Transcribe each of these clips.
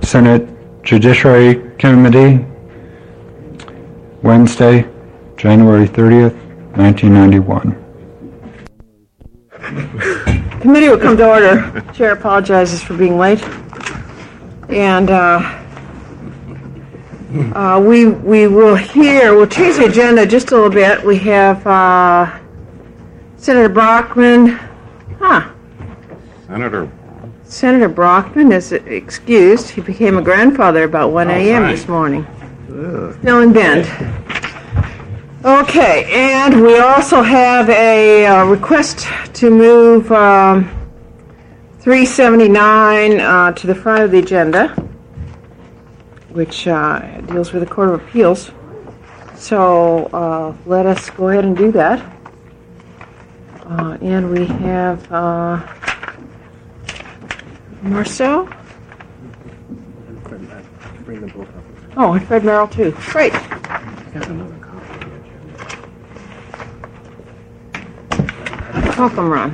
Senate Judiciary Committee, Wednesday, January 30th, 1991. Committee will come to order. Chair apologizes for being late. And we'll change the agenda just a little bit. We have Senator Brockman. Senator Brockman is excused. He became a grandfather about 1 a.m. this morning. Still in Bend. Okay, and we also have a request to move 379 to the front of the agenda, which deals with the Court of Appeals. So let us go ahead and do that. And we have Marcel? Oh, and Fred Merrill, too. Great. Welcome, Ron.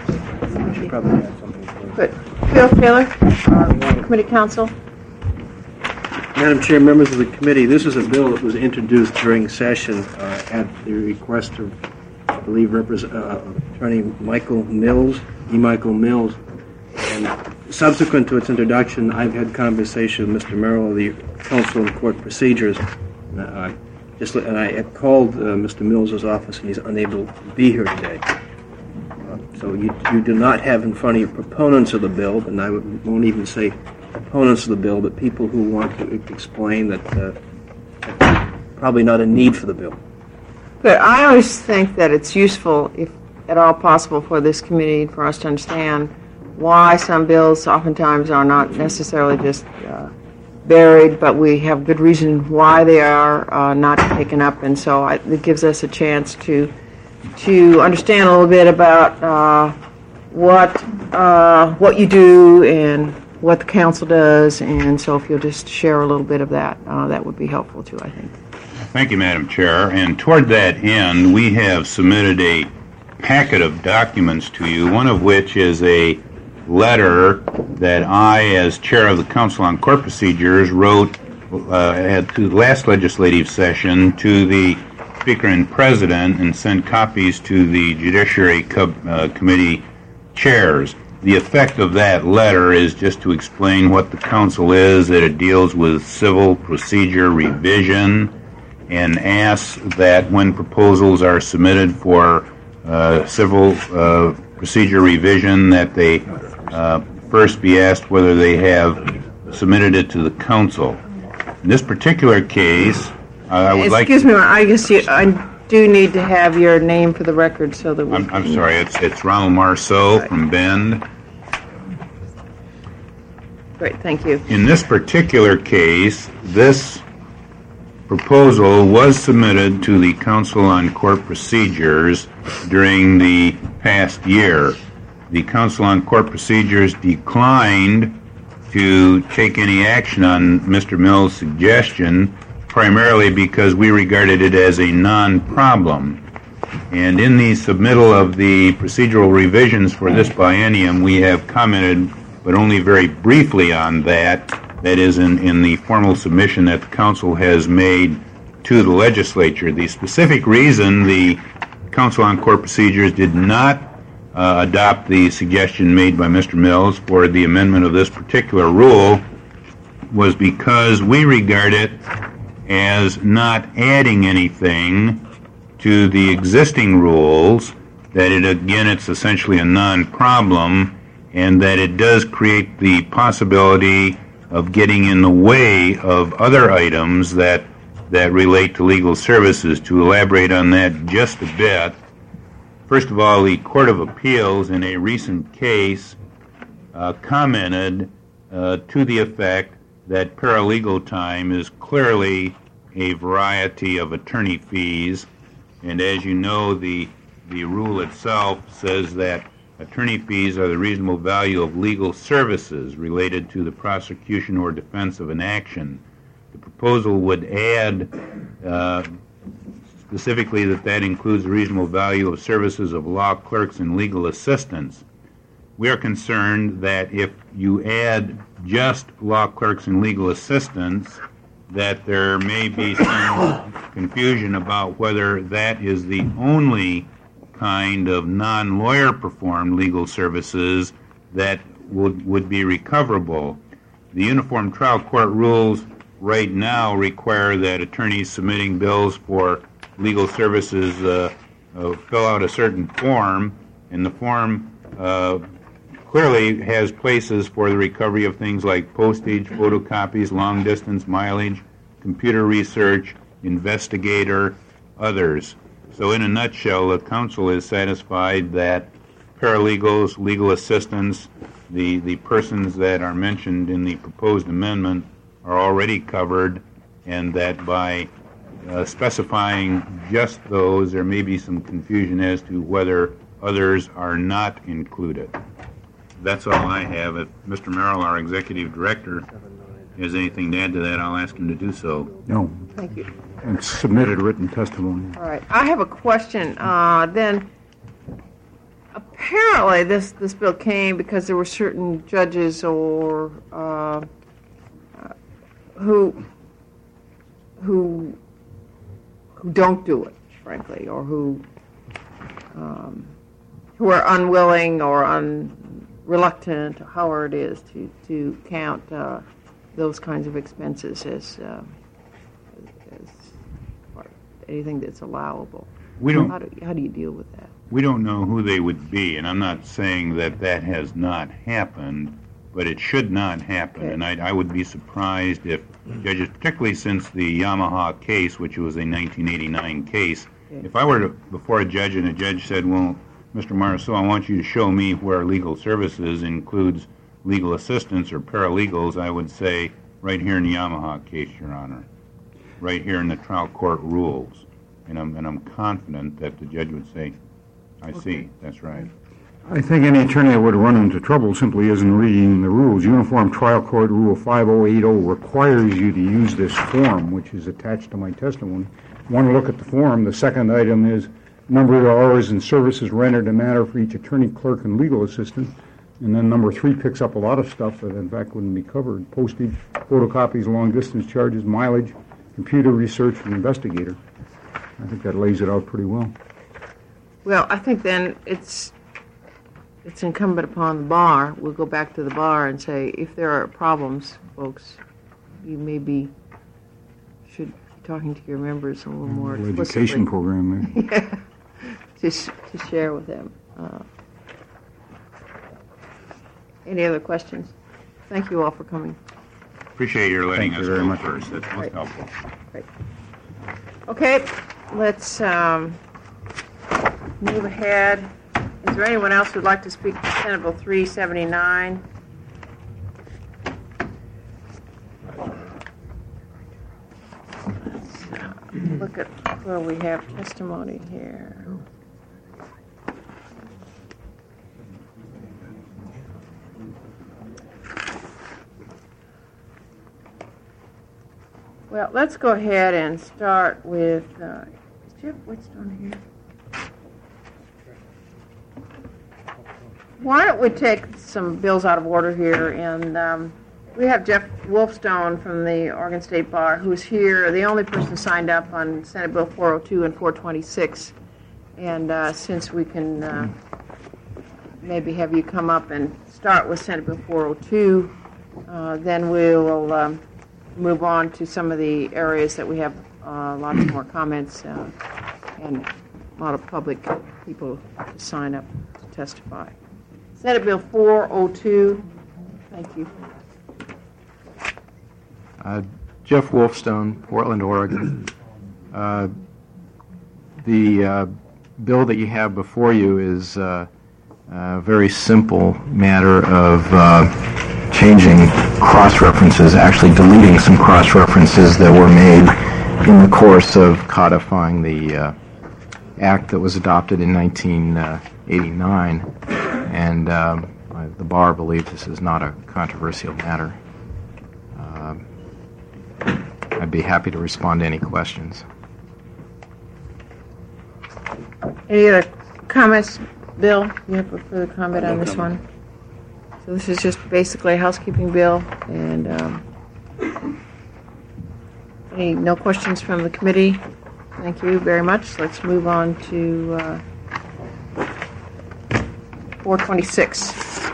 Good. Phil Taylor, Committee Counsel. Madam Chair, members of the committee, this is a bill that was introduced during session at the request of, I believe, Attorney Michael Mills, Michael Mills. And subsequent to its introduction, I've had conversation with Mr. Merrill of the Council on Court Procedures. And I had called Mr. Mills' office, and he's unable to be here today. So you do not have in front of you proponents of the bill, and I won't even say opponents of the bill, but people who want to explain that probably not a need for the bill. Good. I always think that it's useful, if at all possible, for this committee for us to understand why some bills oftentimes are not necessarily just buried, but we have good reason why they are not taken up, and so it gives us a chance to understand a little bit about what you do and what the council does, and so if you'll just share a little bit of that, that would be helpful too, I think. Thank you, Madam Chair. And toward that end, we have submitted a packet of documents to you, one of which is a letter that I, as chair of the Council on Court Procedures, wrote to the last legislative session to the Speaker and President and sent copies to the Judiciary Committee chairs. The effect of that letter is just to explain what the Council is, that it deals with civil procedure revision, and asks that when proposals are submitted for civil procedure revision, that they first be asked whether they have submitted it to the Council. In this particular case, I would like... Excuse me, I guess I do need to have your name for the record so that we I'm sorry, it's Ronald Marceau from Bend. Great, thank you. In this particular case, this proposal was submitted to the Council on Court Procedures during the past year. The Council on Court Procedures declined to take any action on Mr. Mills' suggestion, primarily because we regarded it as a non-problem. And in the submittal of the procedural revisions for this biennium, we have commented, but only very briefly on that. That is in the formal submission that the Council has made to the legislature. The specific reason the Council on Court Procedures did not adopt the suggestion made by Mr. Mills for the amendment of this particular rule was because we regard it as not adding anything to the existing rules, that it's essentially a non-problem, and that it does create the possibility of getting in the way of other items that relate to legal services. To elaborate on that just a bit, first of all, the Court of Appeals in a recent case commented to the effect that paralegal time is clearly a variety of attorney fees, and as you know, the rule itself says that attorney fees are the reasonable value of legal services related to the prosecution or defense of an action. The proposal would add specifically that includes the reasonable value of services of law clerks and legal assistants. we are concerned that if you add just law clerks and legal assistants, that there may be some confusion about whether that is the only kind of non-lawyer performed legal services that would be recoverable. The Uniform Trial Court rules right now require that attorneys submitting bills for legal services fill out a certain form, and the form clearly has places for the recovery of things like postage, photocopies, long distance mileage, computer research, investigator, others. So in a nutshell, the council is satisfied that paralegals, legal assistants, the persons that are mentioned in the proposed amendment are already covered, and that by specifying just those, there may be some confusion as to whether others are not included. That's all I have. If Mr. Merrill, our executive director, has anything to add to that, I'll ask him to do so. No. Thank you. And submitted written testimony. All right. I have a question. Then, apparently, this bill came because there were certain judges or who don't do it, frankly, or who are unwilling or reluctant, or however it is, to count those kinds of expenses as anything that's allowable. We don't. How do you deal with that? We don't know who they would be, and I'm not saying that that has not happened, but it should not happen. Okay. And I would be surprised if judges, particularly since the Yamaha case, which was a 1989 case, if I were before a judge and a judge said, well, Mr. Marceau, I want you to show me where legal services includes legal assistants or paralegals, I would say, right here in the Yamaha case, Your Honor, right here in the trial court rules. And I'm confident that the judge would say, I see, that's right. I think any attorney that would run into trouble simply isn't reading the rules. Uniform Trial Court Rule 5080 requires you to use this form, which is attached to my testimony. One look at the form. The second item is number of hours and services rendered in matter for each attorney, clerk, and legal assistant. And then number 3 picks up a lot of stuff that, in fact, wouldn't be covered. Postage, photocopies, long-distance charges, mileage, computer research, and investigator. I think that lays it out pretty well. Well, I think then it's incumbent upon the bar. We'll go back to the bar and say, if there are problems, folks, you maybe should be talking to your members a little more explicitly. Education program there. Yeah, to share with them. Any other questions? Thank you all for coming. Appreciate your letting Thank us you very go much. first. That's most Right. helpful. Great. Okay, let's move ahead. Is there anyone else who'd like to speak to Senate Bill 379? Let's look at where we have testimony here. Well, let's go ahead and start with, is Jeff Whitstone here? Why don't we take some bills out of order here, and we have Jeff Wolfstone from the Oregon State Bar, who's here, the only person signed up on Senate Bill 402 and 426, and since we can maybe have you come up and start with Senate Bill 402, then we will move on to some of the areas that we have lots more comments and a lot of public people to sign up to testify. Senate Bill 402. Thank you. Jeff Wolfstone, Portland, Oregon. The bill that you have before you is a very simple matter of changing cross-references, actually deleting some cross-references that were made in the course of codifying the act that was adopted in 1989. And the bar believes this is not a controversial matter. I'd be happy to respond to any questions. Any other comments, Bill? You have a further comment on this one? So this is just basically a housekeeping bill, and no questions from the committee? Thank you very much. Let's move on to 426.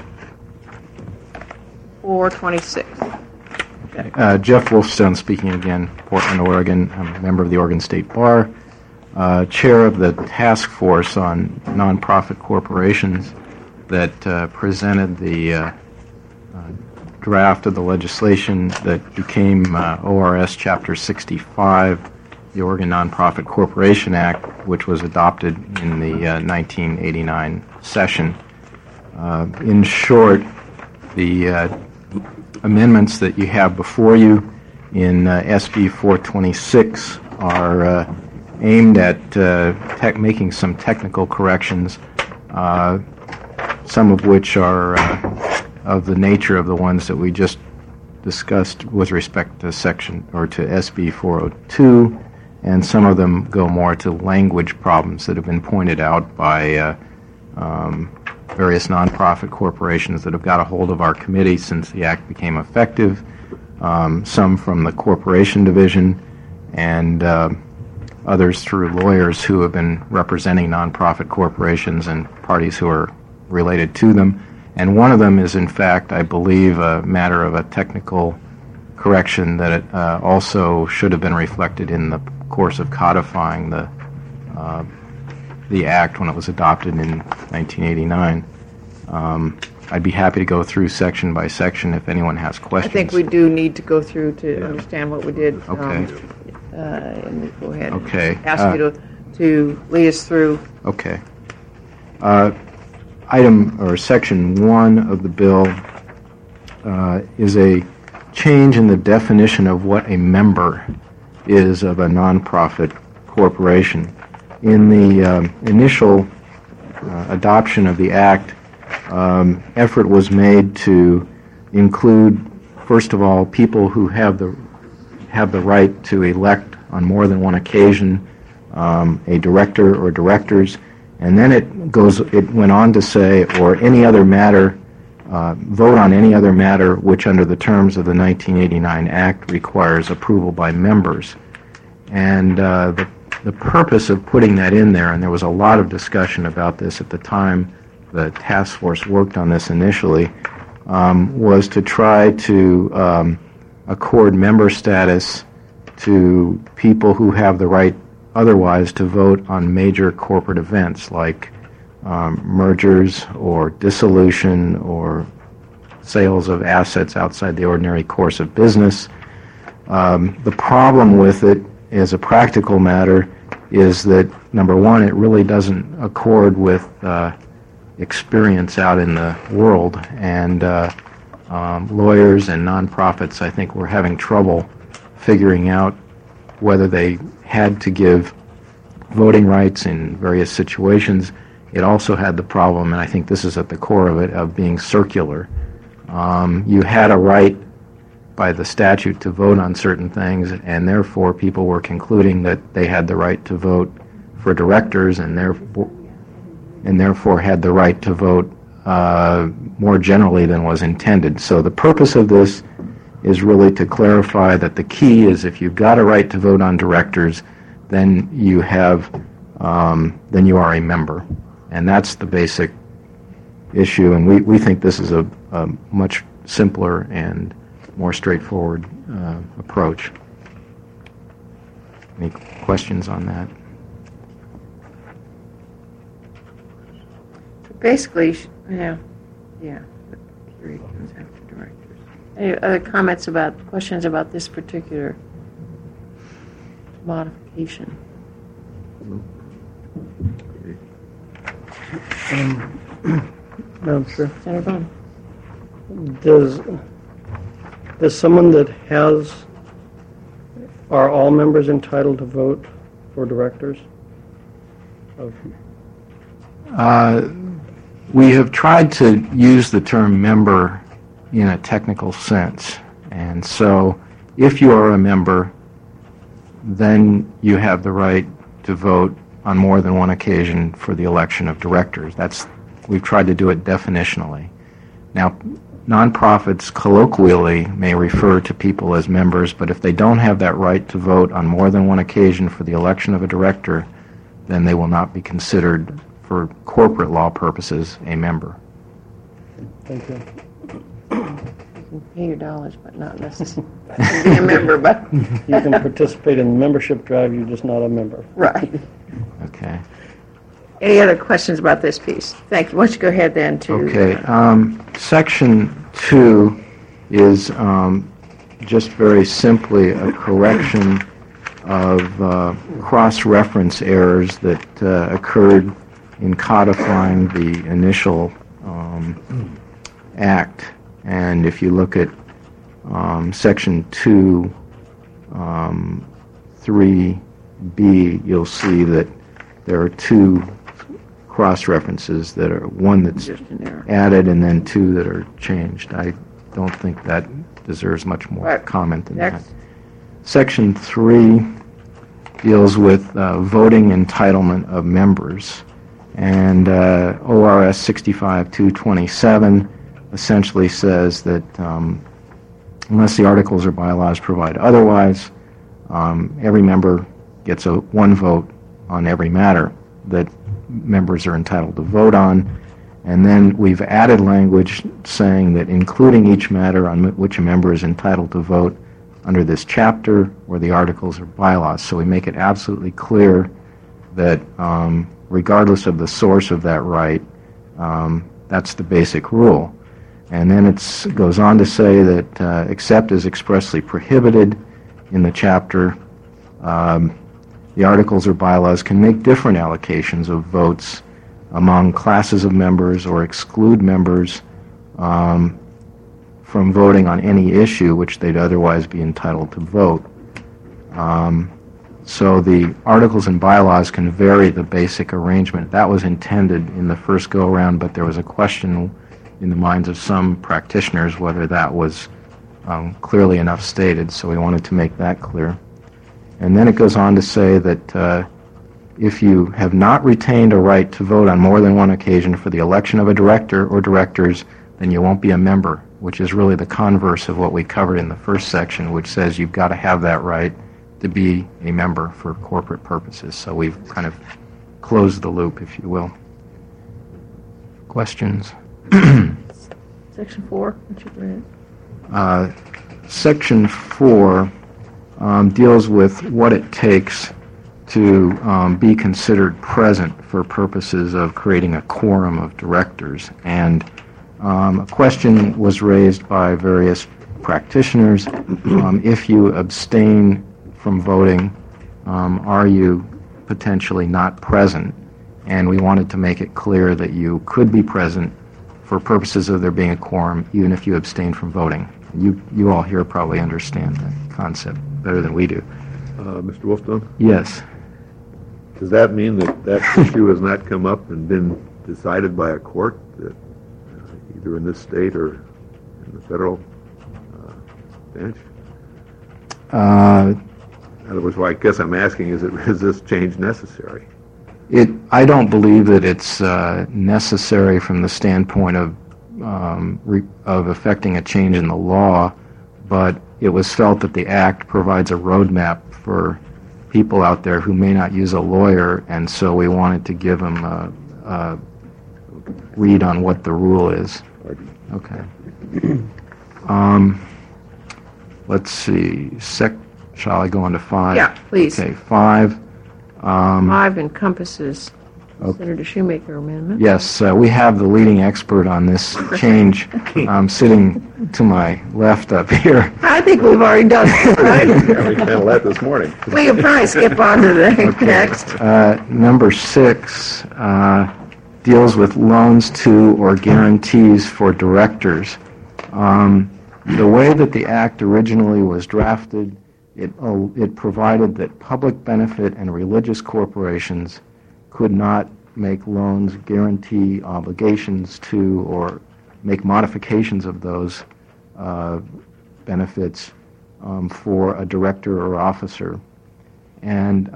426. Jeff Wolfstone speaking again, Portland, Oregon. I'm a member of the Oregon State Bar, chair of the task force on nonprofit corporations that presented the draft of the legislation that became ORS Chapter 65, the Oregon Nonprofit Corporation Act, which was adopted in the 1989 session. In short, the amendments that you have before you in SB 426 are aimed at making some technical corrections, some of which are of the nature of the ones that we just discussed with respect to SB 402, and some of them go more to language problems that have been pointed out by various nonprofit corporations that have got a hold of our committee since the act became effective, some from the corporation division, and others through lawyers who have been representing nonprofit corporations and parties who are related to them. And one of them is, in fact, I believe, a matter of a technical correction that it also should have been reflected in the course of codifying the act when it was adopted in 1989. I'd be happy to go through section by section if anyone has questions. I think we do need to go through to understand what we did. Okay. And we go ahead Okay. and ask you to lead us through. Okay. Section 1 of the bill is a change in the definition of what a member is of a nonprofit corporation. In the initial adoption of the act, effort was made to include, first of all, people who have the right to elect on more than one occasion a director or directors, and then it went on to say, or any other matter, vote on any other matter which under the terms of the 1989 Act requires approval by members. And the purpose of putting that in there, and there was a lot of discussion about this at the time the task force worked on this initially, was to try to accord member status to people who have the right otherwise to vote on major corporate events like mergers or dissolution or sales of assets outside the ordinary course of business. The problem with it as a practical matter is that, number one, it really doesn't accord with experience out in the world, and lawyers and nonprofits, I think, were having trouble figuring out whether they had to give voting rights in various situations. It also had the problem, and I think this is at the core of it, of being circular. You had a right by the statute to vote on certain things, and therefore people were concluding that they had the right to vote for directors, and therefore had the right to vote more generally than was intended. So the purpose of this is really to clarify that the key is if you've got a right to vote on directors, then you are a member, and that's the basic issue. And we think this is a much simpler and more straightforward approach. Any questions on that? Basically, yeah. The period comes after directors. Any other questions about this particular modification? Madam Chair, Senator Bowman. does someone that are all members entitled to vote for directors? We have tried to use the term member in a technical sense, and so if you are a member, then you have the right to vote on more than one occasion for the election of directors. We've tried to do it definitionally. Now, nonprofits colloquially may refer to people as members, but if they don't have that right to vote on more than one occasion for the election of a director, then they will not be considered, for corporate law purposes, a member. Thank you. You can pay your dollars, but not necessarily be a member, but, You can participate in the membership drive, you're just not a member. right. Okay. Any other questions about this piece? Thank you. Why don't you go ahead then to... Okay. Section 2 is just very simply a correction of cross-reference errors that occurred in codifying the initial act. And if you look at Section 2, 3B, you'll see that there are two cross-references that are, one that's Just an error. added and then two that are changed. I don't think that deserves much more Right. comment than Next. that. Section 3 deals with voting entitlement of members. And ORS 65227 essentially says that unless the articles or bylaws provide otherwise, every member gets one vote on every matter that members are entitled to vote on. And then we've added language saying that including each matter on which a member is entitled to vote under this chapter or the articles or bylaws. So we make it absolutely clear that regardless of the source of that right, that's the basic rule. And then it goes on to say that except as expressly prohibited in the chapter, the articles or bylaws can make different allocations of votes among classes of members or exclude members from voting on any issue which they'd otherwise be entitled to vote. So the articles and bylaws can vary the basic arrangement. That was intended in the first go-around, but there was a question in the minds of some practitioners whether that was clearly enough stated, so we wanted to make that clear. And then it goes on to say that if you have not retained a right to vote on more than one occasion for the election of a director or directors, then you won't be a member, which is really the converse of what we covered in the first section, which says you've got to have that right to be a member for corporate purposes. So we've kind of closed the loop, if you will. Questions? Section 4, what you read. Section 4 deals with what it takes to be considered present for purposes of creating a quorum of directors. And a question was raised by various practitioners. If you abstain from voting, are you potentially not present? And we wanted to make it clear that you could be present for purposes of there being a quorum, even if you abstain from voting. You all here probably understand that concept better than we do. Mr. Wolfstone, Yes. does that mean that that issue has not come up and been decided by a court, that either in this state or in the federal bench? In other words, what I guess I'm asking is this change necessary? I don't believe that it's necessary from the standpoint of affecting a change in the law, but it was felt that the Act provides a roadmap for people out there who may not use a lawyer, and so we wanted to give them a read on what the rule is. Okay. Let's see. Shall I go on to 5? Yeah, please. Okay, 5. 5 encompasses Senator Shoemaker amendment. Yes, we have the leading expert on this change sitting to my left up here. I think we've already done it, right? Yeah, we handled that this morning. We can probably skip on to the next. Number 6 deals with loans to or guarantees for directors. The way that the Act originally was drafted, it provided that public benefit and religious corporations could not make loans, guarantee obligations to, or make modifications of those benefits for a director or officer. And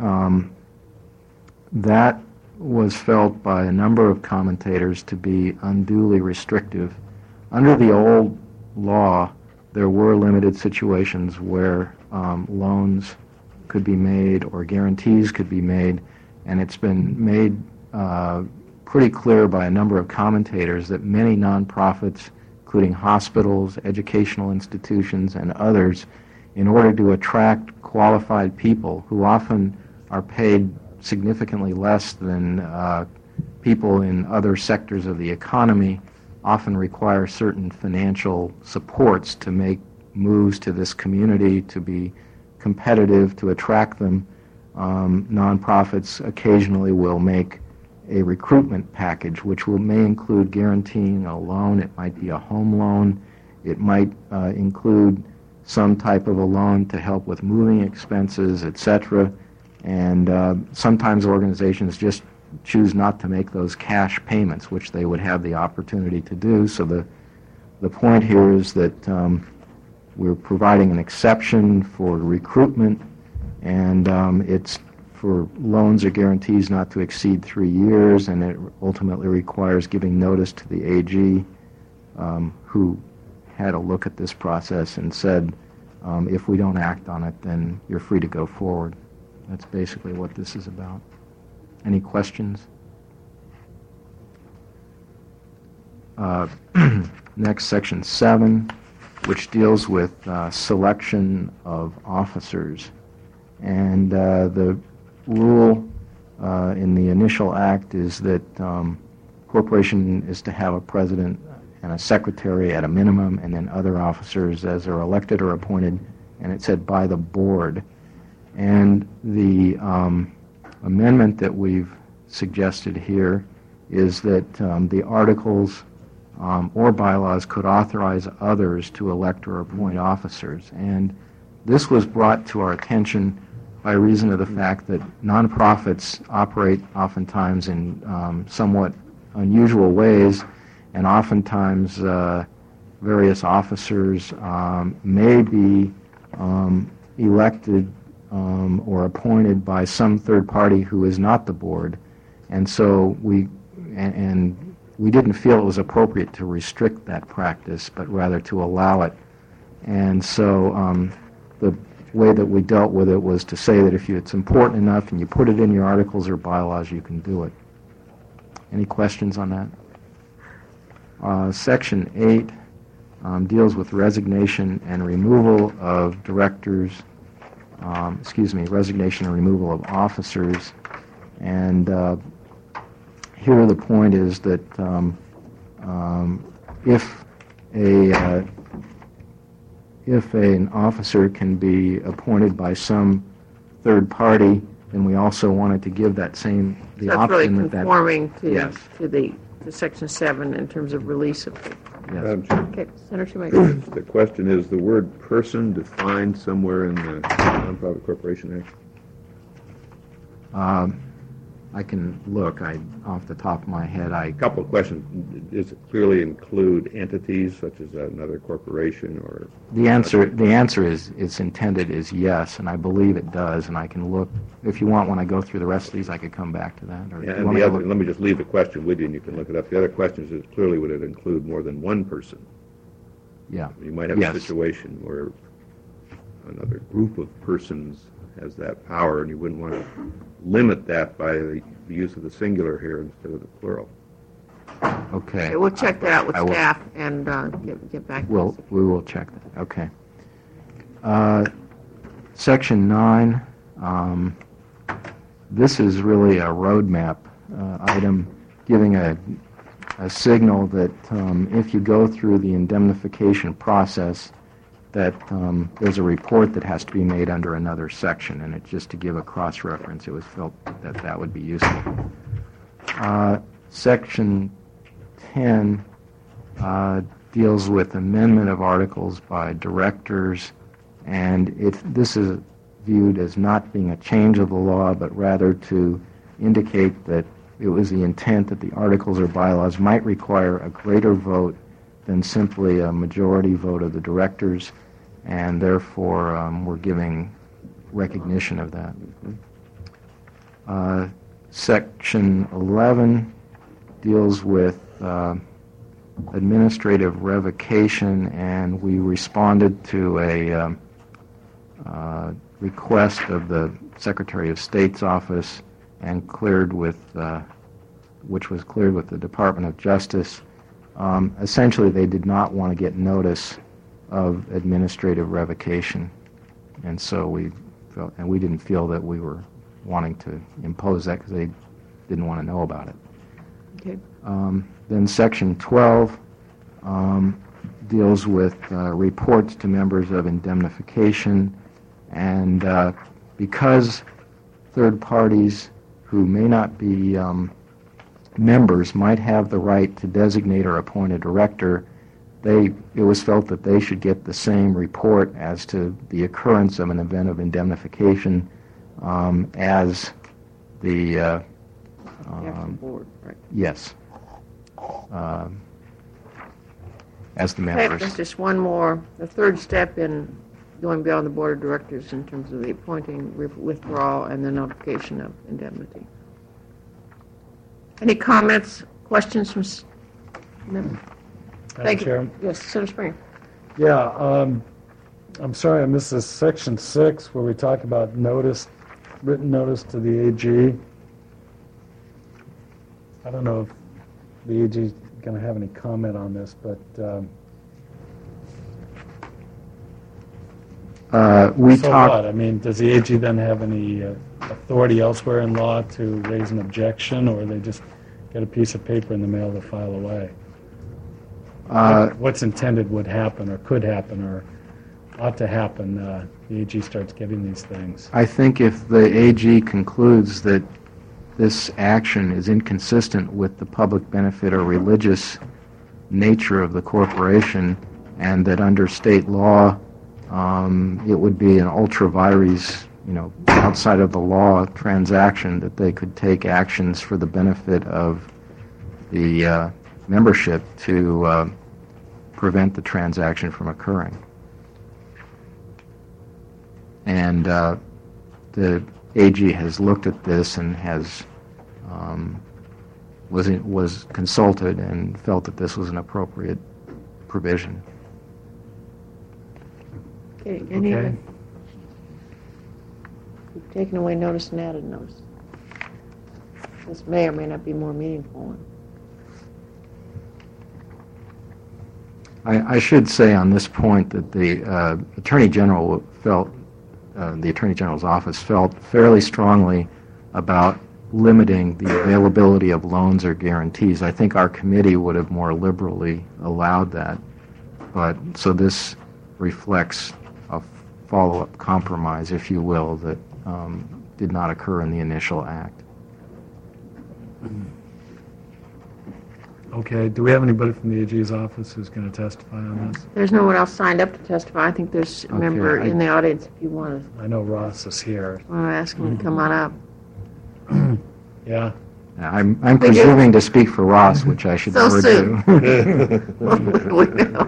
that was felt by a number of commentators to be unduly restrictive under the old law, there were limited situations where loans could be made or guarantees could be made, and it's been made pretty clear by a number of commentators that many nonprofits, including hospitals, educational institutions, and others, in order to attract qualified people who often are paid significantly less than people in other sectors of the economy, often require certain financial supports to make moves to this community, to be competitive, to attract them. Nonprofits occasionally will make a recruitment package, which may include guaranteeing a loan. It might be a home loan. It might include some type of a loan to help with moving expenses, etc. And sometimes organizations just choose not to make those cash payments, which they would have the opportunity to do. So the point here is that we're providing an exception for recruitment, and it's for loans or guarantees not to exceed 3 years, and it ultimately requires giving notice to the AG, who had a look at this process and said, if we don't act on it, then you're free to go forward. That's basically what this is about. Any questions? Next, Section 7, which deals with selection of officers. And the rule in the initial act is that corporation is to have a president and a secretary at a minimum, and then other officers as are elected or appointed, and it said by the board. And the amendment that we've suggested here is that the articles or bylaws could authorize others to elect or appoint officers. And this was brought to our attention by reason of the fact that nonprofits operate oftentimes in somewhat unusual ways, and oftentimes various officers may be elected or appointed by some third party who is not the board. And so we didn't feel it was appropriate to restrict that practice, but rather to allow it. And so the way that we dealt with it was to say that if it's important enough and you put it in your articles or bylaws, you can do it. Any questions on that? Section 8 deals with resignation and removal of directors, resignation and removal of officers. And here the point is that if an officer can be appointed by some third party, then we also wanted to give that same the That's option really conforming yes. to Section 7 in terms of release of people. Yes. Madam Chair, Okay, Senator Shoemaker. the question is, the word person defined somewhere in the Nonprofit Corporation Act? I can look. Off the top of my head, A couple of questions. Does it clearly include entities such as another corporation or? the answer is it's intended is yes, and I believe it does. And I can look. If you want, when I go through the rest of these, I could come back to that. Or Yeah, you and wanna the go other, let me just leave the question with you, and you can look it up. The other question is clearly would it include more than one person? Yeah. You might have Yes. a situation where another group of persons has that power, and you wouldn't want to limit that by the use of the singular here instead of the plural. Okay. Okay, we'll check that out with I will- staff and get back to us. We will check that. Okay. Section 9. This is really a roadmap item, giving a signal that if you go through the indemnification process, that there's a report that has to be made under another section, and it's just to give a cross-reference. It was felt that that would be useful. Section 10 deals with amendment of articles by directors, and this is viewed as not being a change of the law, but rather to indicate that it was the intent that the articles or bylaws might require a greater vote than simply a majority vote of the directors, and therefore we're giving recognition of that. Section 11 deals with administrative revocation, and we responded to a request of the Secretary of State's office and cleared with, which was cleared with the Department of Justice. Essentially, they did not want to get notice of administrative revocation, and so we felt, and we didn't feel that we were wanting to impose that because they didn't want to know about it. Okay. Then Section 12 deals with reports to members of indemnification, and because third parties who may not be members might have the right to designate or appoint a director, it was felt that they should get the same report as to the occurrence of an event of indemnification as the Actual board, right. yes, as the Okay, members. there's just one more, the third step in going beyond the board of directors in terms of the appointing, withdrawal, and the notification of indemnity. Any comments, questions from? Thank you. Chair. Yes, Senator Springer. Yeah, I'm sorry I missed this section 6 where we talk about notice, written notice to the AG. I don't know if the AG is going to have any comment on this, but We so talked. what? I mean, does the AG then have any authority elsewhere in law to raise an objection, or they just get a piece of paper in the mail to file away? What's intended would happen, or could happen, or ought to happen. The AG starts getting these things. I think if the AG concludes that this action is inconsistent with the public benefit or religious nature of the corporation, and that under state law it would be an ultra vires, outside of the law transaction, that they could take actions for the benefit of the membership to prevent the transaction from occurring. And the AG has looked at this and has was consulted and felt that this was an appropriate provision. Okay, any Okay. other? We've taken away notice and added notice. This may or may not be more meaningful one. I should say on this point that the Attorney General felt, the Attorney General's office felt fairly strongly about limiting the availability of loans or guarantees. I think our committee would have more liberally allowed that, but so this reflects a follow-up compromise, if you will, that did not occur in the initial act. Okay, do we have anybody from the AG's office who's going to testify on this? There's no one else signed up to testify. I think there's a member in the audience if you want I know Ross is here. to ask him to come on up. Yeah? I'm presuming to speak for Ross, which I should So never soon. do. We know.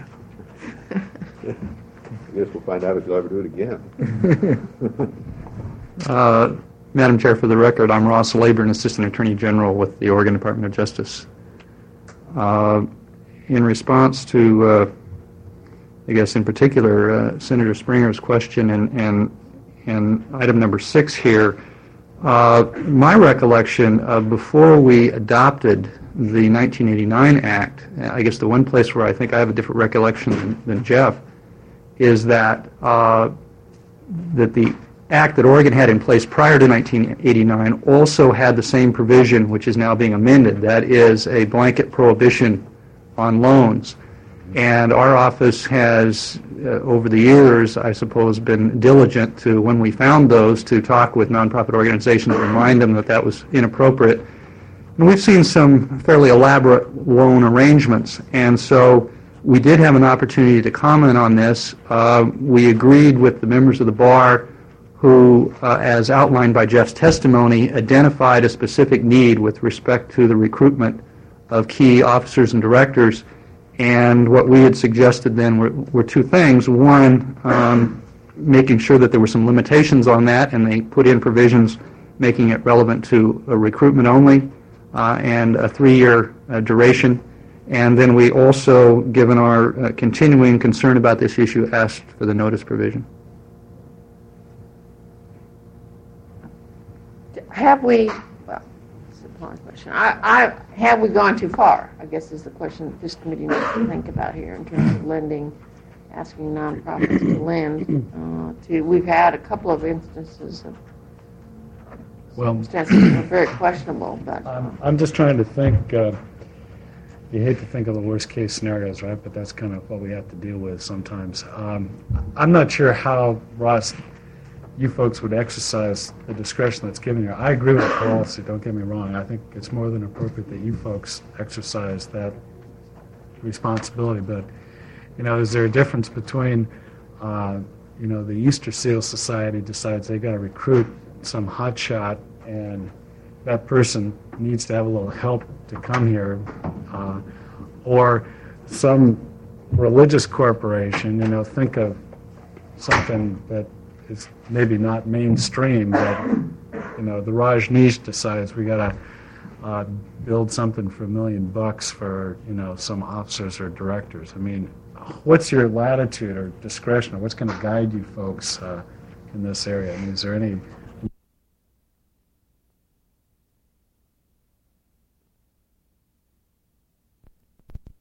I guess we'll find out if you'll ever do it again. Madam Chair, for the record, I'm Ross Laburn, Assistant Attorney General with the Oregon Department of Justice. In response to, I guess in particular, Senator Springer's question and item number 6 here, my recollection before we adopted the 1989 Act, I guess the one place where I think I have a different recollection than Jeff, is that that the Act that Oregon had in place prior to 1989 also had the same provision, which is now being amended. That is a blanket prohibition on loans. And our office has, over the years, I suppose, been diligent to, when we found those, to talk with nonprofit organizations and remind them that that was inappropriate. And we've seen some fairly elaborate loan arrangements. And so we did have an opportunity to comment on this. We agreed with the members of the bar who, as outlined by Jeff's testimony, identified a specific need with respect to the recruitment of key officers and directors. And what we had suggested then were two things. One, making sure that there were some limitations on that, and they put in provisions making it relevant to a recruitment only, and a 3-year duration. And then we also, given our continuing concern about this issue, asked for the notice provision. Have we, well, it's a long question. Have we gone too far, I guess is the question that this committee needs to think about here in terms of lending, asking nonprofits to lend. We've had a couple of instances of circumstances that are very questionable. But I'm just trying to think, you hate to think of the worst case scenarios, right? But that's kind of what we have to deal with sometimes. I'm not sure how, Ross, you folks would exercise the discretion that's given here. I agree with the policy, don't get me wrong. I think it's more than appropriate that you folks exercise that responsibility. But, is there a difference between, the Easter Seal Society decides they got to recruit some hotshot and that person needs to have a little help to come here, or some religious corporation, think of something that is maybe not mainstream, but the Rajneesh decides we got to build something for $1 million for some officers or directors. I mean, what's your latitude or discretion, or what's going to guide you folks in this area? I mean, is there any